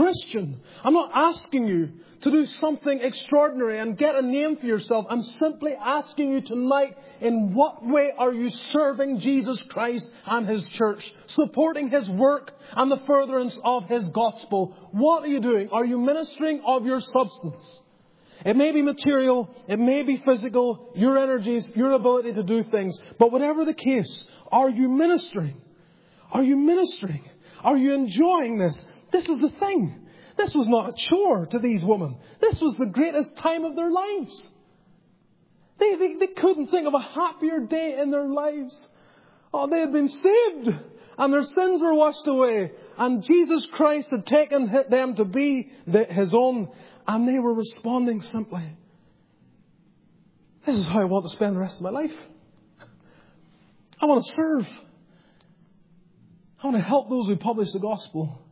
Christian, I'm not asking you to do something extraordinary and get a name for yourself. I'm simply asking you tonight, in what way are you serving Jesus Christ and His church, supporting His work and the furtherance of His gospel? What are you doing? Are you ministering of your substance? It may be material, it may be physical, your energies, your ability to do things. But whatever the case, are you ministering? Are you ministering? Are you enjoying this? This is the thing. This was not a chore to these women. This was the greatest time of their lives. They couldn't think of a happier day in their lives. Oh, they had been saved and their sins were washed away. And Jesus Christ had taken them to be His own. And they were responding simply, this is how I want to spend the rest of my life. I want to serve. I want to help those who publish the gospel.